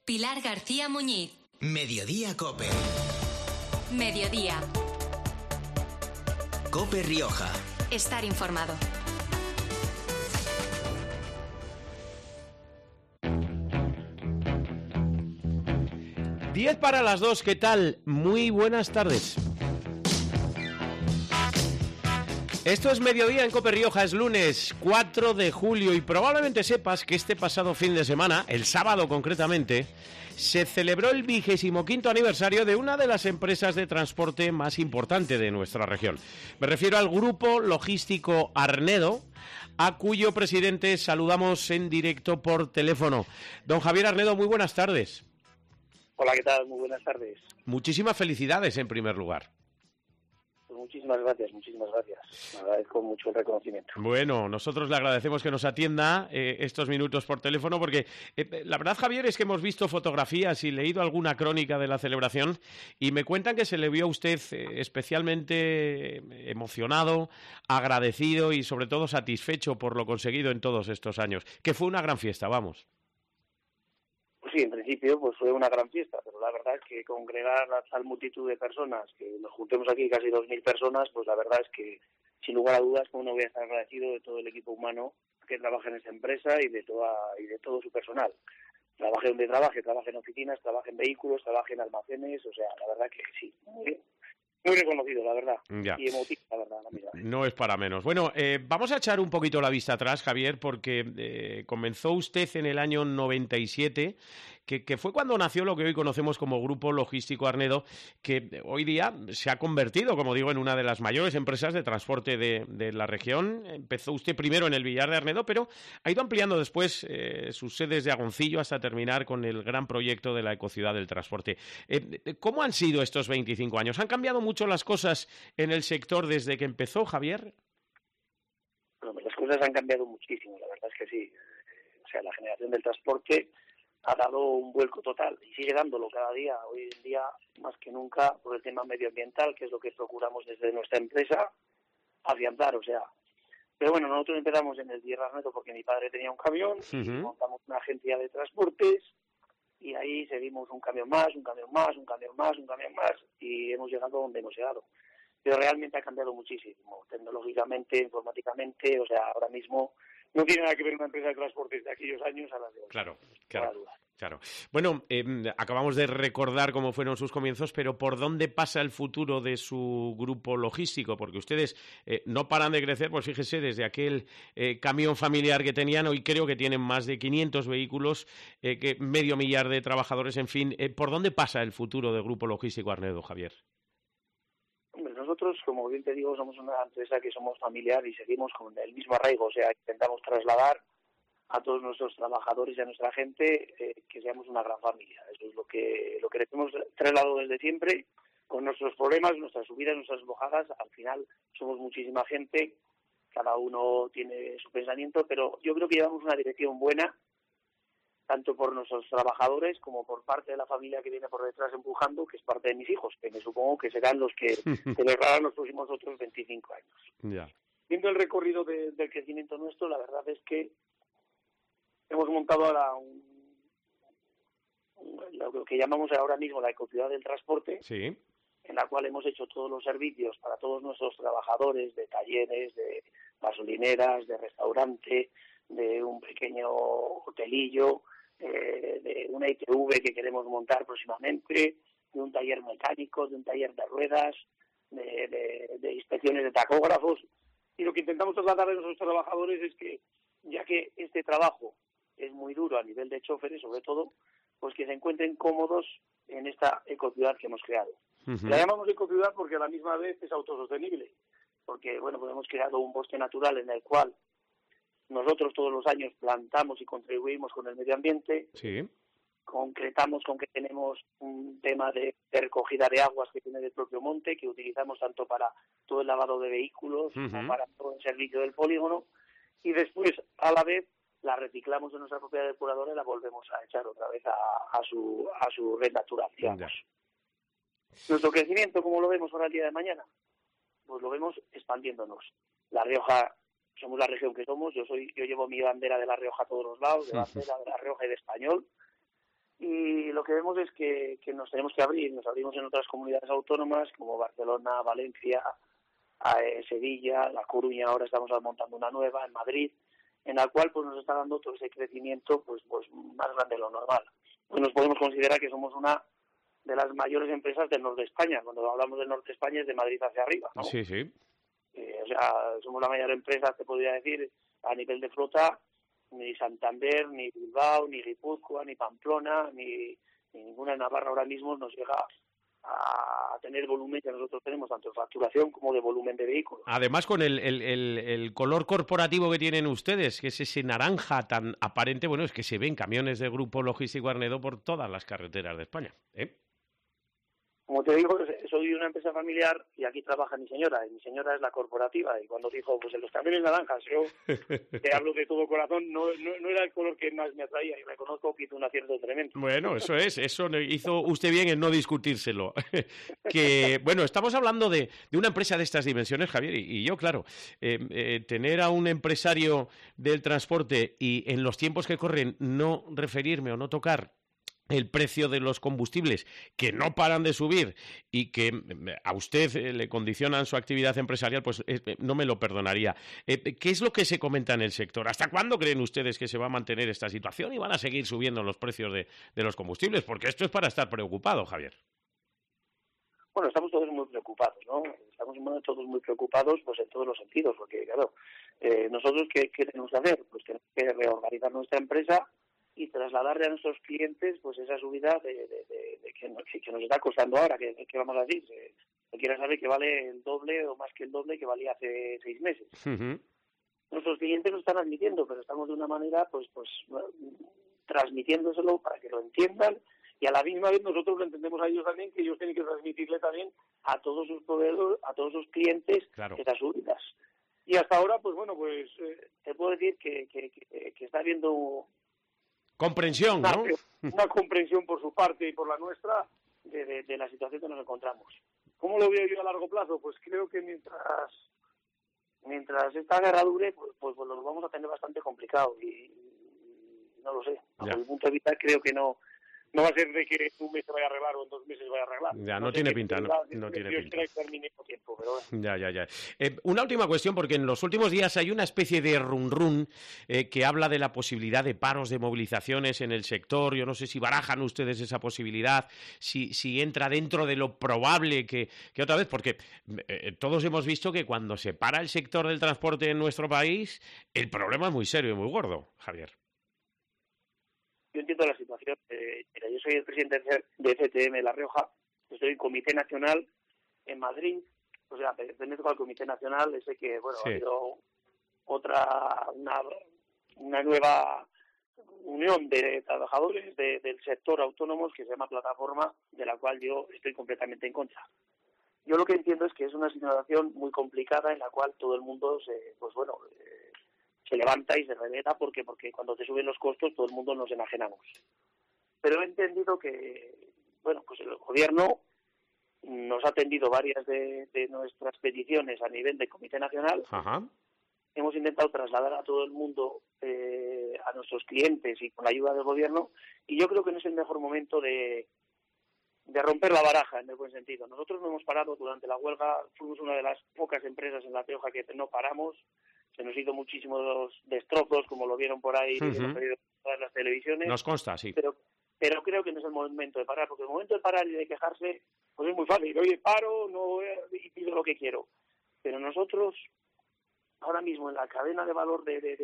Pilar García Muñiz. Mediodía Cope. Mediodía. Cope Rioja. Estar informado. Diez para las 2, ¿qué tal? Muy buenas tardes. Esto es Mediodía en Cope Rioja, es lunes 4 de julio y probablemente sepas que este pasado fin de semana, el sábado concretamente, se celebró el 25º aniversario de una de las empresas de transporte más importante de nuestra región. Me refiero al Grupo Logístico Arnedo, a cuyo presidente saludamos en directo por teléfono. Don Javier Arnedo, muy buenas tardes. Hola, ¿qué tal? Muy buenas tardes. Muchísimas felicidades en primer lugar. Pues muchísimas gracias. Me agradezco mucho el reconocimiento. Bueno, nosotros le agradecemos que nos atienda estos minutos por teléfono porque la verdad, Javier, es que hemos visto fotografías y leído alguna crónica de la celebración y me cuentan que se le vio a usted especialmente emocionado, agradecido y sobre todo satisfecho por lo conseguido en todos estos años, que fue una gran fiesta, vamos. Pues sí, en principio pues fue una gran fiesta, pero la verdad es que congregar a tal multitud de personas, que nos juntemos aquí casi 2.000 personas, pues la verdad es que sin lugar a dudas uno voy a estar agradecido de todo el equipo humano que trabaja en esta empresa y de todo su personal. Trabaje donde trabaje en oficinas, trabaje en vehículos, trabaje en almacenes, o sea, la verdad que sí, muy reconocido, la verdad, ya. Y emotivo, la verdad. No es para menos. Bueno, vamos a echar un poquito la vista atrás, Javier, porque comenzó usted en el año 97, que fue cuando nació lo que hoy conocemos como Grupo Logístico Arnedo, que hoy día se ha convertido, como digo, en una de las mayores empresas de transporte de la región. Empezó usted primero en el Villar de Arnedo, pero ha ido ampliando después sus sedes de Agoncillo hasta terminar con el gran proyecto de la ecociudad del transporte. ¿Cómo han sido estos 25 años? ¿Han cambiado mucho las cosas en el sector desde que empezó, Javier? Bueno, las cosas han cambiado muchísimo, la verdad es que sí. O sea, la generación del transporte ha dado un vuelco total y sigue dándolo cada día. Hoy en día, más que nunca, por el tema medioambiental, que es lo que procuramos desde nuestra empresa, afianzar, o sea. Pero bueno, nosotros empezamos en el Villar de Arnedo porque mi padre tenía un camión, y montamos una agencia de transportes, y ahí seguimos un camión más, y hemos llegado donde hemos llegado. Pero realmente ha cambiado muchísimo, tecnológicamente, informáticamente, o sea, ahora mismo no tiene nada que ver una empresa de transportes de aquellos años a las de hoy. Claro. Bueno, acabamos de recordar cómo fueron sus comienzos, pero ¿por dónde pasa el futuro de su grupo logístico? Porque ustedes no paran de crecer, pues fíjese, desde aquel camión familiar que tenían, hoy creo que tienen más de 500 vehículos, que medio millar de trabajadores, en fin. ¿Por dónde pasa el futuro del Grupo Logístico Arnedo, Javier? Hombre, nosotros, como bien te digo, somos una empresa que somos familiar y seguimos con el mismo arraigo, o sea, intentamos trasladar a todos nuestros trabajadores y a nuestra gente que seamos una gran familia. Eso es lo que hemos trasladado desde siempre, con nuestros problemas, nuestras subidas, nuestras bajadas. Al final somos muchísima gente, cada uno tiene su pensamiento, pero yo creo que llevamos una dirección buena, tanto por nuestros trabajadores como por parte de la familia que viene por detrás empujando, que es parte de mis hijos, que me supongo que serán los que celebrarán los próximos otros 25 años. Ya. Viendo el recorrido del crecimiento nuestro, la verdad es que hemos montado ahora lo que llamamos ahora mismo la ecociudad del transporte, sí, en la cual hemos hecho todos los servicios para todos nuestros trabajadores de talleres, de gasolineras, de restaurante, de un pequeño hotelillo, de una ITV que queremos montar próximamente, de un taller mecánico, de un taller de ruedas, de inspecciones de tacógrafos. Y lo que intentamos trasladar a nuestros trabajadores es que, ya que este trabajo es muy duro a nivel de choferes, sobre todo, pues que se encuentren cómodos en esta ecociudad que hemos creado. La llamamos ecociudad porque a la misma vez es autosostenible, porque bueno, pues hemos creado un bosque natural en el cual nosotros todos los años plantamos y contribuimos con el medio ambiente. Sí. Concretamos con que tenemos un tema de recogida de aguas que tiene del propio monte, que utilizamos tanto para todo el lavado de vehículos como para todo el servicio del polígono, y después, a la vez, la reciclamos de nuestra propia depuradora y la volvemos a echar otra vez a su red natural, digamos. Nuestro crecimiento, ¿cómo lo vemos ahora el día de mañana? Pues lo vemos expandiéndonos. La Rioja, somos la región que somos, yo llevo mi bandera de La Rioja a todos los lados, de bandera de La Rioja y de español, y lo que vemos es que nos tenemos que abrir. Nos abrimos en otras comunidades autónomas como Barcelona, Valencia, Sevilla, La Coruña. Ahora estamos montando una nueva en Madrid, en la cual pues nos está dando todo ese crecimiento pues más grande de lo normal. Pues nos podemos considerar que somos una de las mayores empresas del norte de España. Cuando hablamos del norte de España es de Madrid hacia arriba, ¿no? Sí, sí. O sea, somos la mayor empresa, te podría decir, a nivel de flota. Ni Santander, ni Bilbao, ni Guipúzcoa, ni Pamplona, ni ninguna en Navarra ahora mismo nos llega a tener el volumen que nosotros tenemos, tanto de facturación como de volumen de vehículos. Además, con el color corporativo que tienen ustedes, que es ese naranja tan aparente, bueno, es que se ven camiones de Grupo Logístico Arnedo por todas las carreteras de España, ¿eh? Como te digo, soy una empresa familiar y aquí trabaja mi señora, y mi señora es la corporativa, y cuando dijo, pues en los camiones naranjas, yo te hablo de todo corazón, no era el color que más me atraía, y reconozco que hizo un acierto tremendo. Bueno, eso hizo usted bien en no discutírselo. Que, bueno, estamos hablando de una empresa de estas dimensiones, Javier, y yo, claro, tener a un empresario del transporte y en los tiempos que corren no referirme o no tocar el precio de los combustibles, que no paran de subir y que a usted le condicionan su actividad empresarial, pues no me lo perdonaría. ¿Qué es lo que se comenta en el sector? ¿Hasta cuándo creen ustedes que se va a mantener esta situación y van a seguir subiendo los precios de los combustibles? Porque esto es para estar preocupado, Javier. Bueno, estamos todos muy preocupados, ¿no? Estamos todos muy preocupados pues en todos los sentidos, porque claro, nosotros ¿qué tenemos que hacer? Pues tenemos que reorganizar nuestra empresa y trasladarle a nuestros clientes pues esa subida que nos está costando ahora, que vamos a decir, cualquiera sabe que vale el doble o más que el doble que valía hace 6 meses. Uh-huh. Nuestros clientes lo están admitiendo, pero estamos de una manera pues transmitiéndoselo para que lo entiendan, y a la misma vez nosotros lo entendemos a ellos también, que ellos tienen que transmitirle también a todos sus proveedores, a todos sus clientes, claro, esas subidas. Y hasta ahora, pues bueno, pues te puedo decir que está habiendo comprensión, ¿no? Una comprensión por su parte y por la nuestra de la situación que nos encontramos. ¿Cómo lo veo yo a largo plazo? Pues creo que mientras esta guerra dure, pues lo vamos a tener bastante complicado, y no lo sé. Desde mi punto de vista creo que no va a ser de que en un mes se vaya a arreglar o en 2 meses se vaya a arreglar. Ya, no tiene pinta, no tiene pinta. Tiempo, pero bueno. Ya. Una última cuestión, porque en los últimos días hay una especie de run que habla de la posibilidad de paros, de movilizaciones en el sector. Yo no sé si barajan ustedes esa posibilidad, si entra dentro de lo probable que otra vez, porque todos hemos visto que cuando se para el sector del transporte en nuestro país, el problema es muy serio y muy gordo, Javier. Yo entiendo la situación. Mira, yo soy el presidente de FTM La Rioja, estoy en Comité Nacional en Madrid, o sea, pertenezco al Comité Nacional, ese que, bueno, sí, ha habido una nueva unión de trabajadores del sector autónomos que se llama Plataforma, de la cual yo estoy completamente en contra. Yo lo que entiendo es que es una situación muy complicada en la cual todo el mundo se levanta y se revela porque cuando te suben los costos todo el mundo nos enajenamos. Pero he entendido que, bueno, pues el gobierno nos ha atendido varias de nuestras peticiones a nivel de Comité Nacional. Ajá. Hemos intentado trasladar a todo el mundo, a nuestros clientes y con la ayuda del gobierno, y yo creo que no es el mejor momento de romper la baraja, en el buen sentido. Nosotros no hemos parado durante la huelga, fuimos una de las pocas empresas en La Rioja que no paramos. Se nos hizo muchísimos destrozos, como lo vieron por ahí, en todas las televisiones. Nos consta, sí. Pero creo que no es el momento de parar, porque el momento de parar y de quejarse, pues es muy fácil. Oye, paro y pido lo que quiero. Pero nosotros, ahora mismo, en la cadena de valor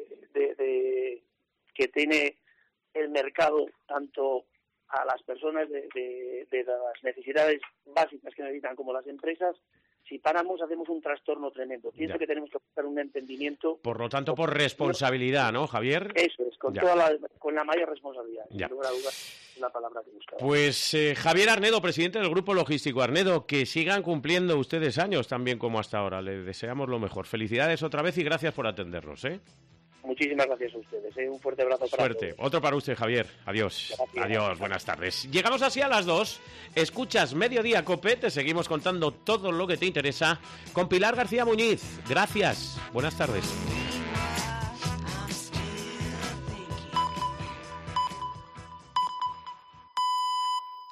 que tiene el mercado, tanto a las personas de las necesidades básicas que necesitan como las empresas, si paramos hacemos un trastorno tremendo. Pienso que tenemos que buscar un entendimiento. Por lo tanto, por responsabilidad, ¿no, Javier? Eso es, con la mayor responsabilidad. Sin lugar a dudas, es la palabra que buscaba. Pues Javier Arnedo, presidente del Grupo Logístico Arnedo, que sigan cumpliendo ustedes años también como hasta ahora. Le deseamos lo mejor. Felicidades otra vez y gracias por atendernos, ¿eh? Muchísimas gracias a ustedes. Un fuerte abrazo para Suerte. todos. Otro para usted, Javier. Adiós. Gracias. Adiós, buenas tardes. Llegamos así a las 2. Escuchas Mediodía Cope. Te seguimos contando todo lo que te interesa con Pilar García Muñiz. Gracias. Buenas tardes.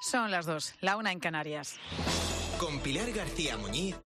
Son las 2, la 1 en Canarias. Con Pilar García Muñiz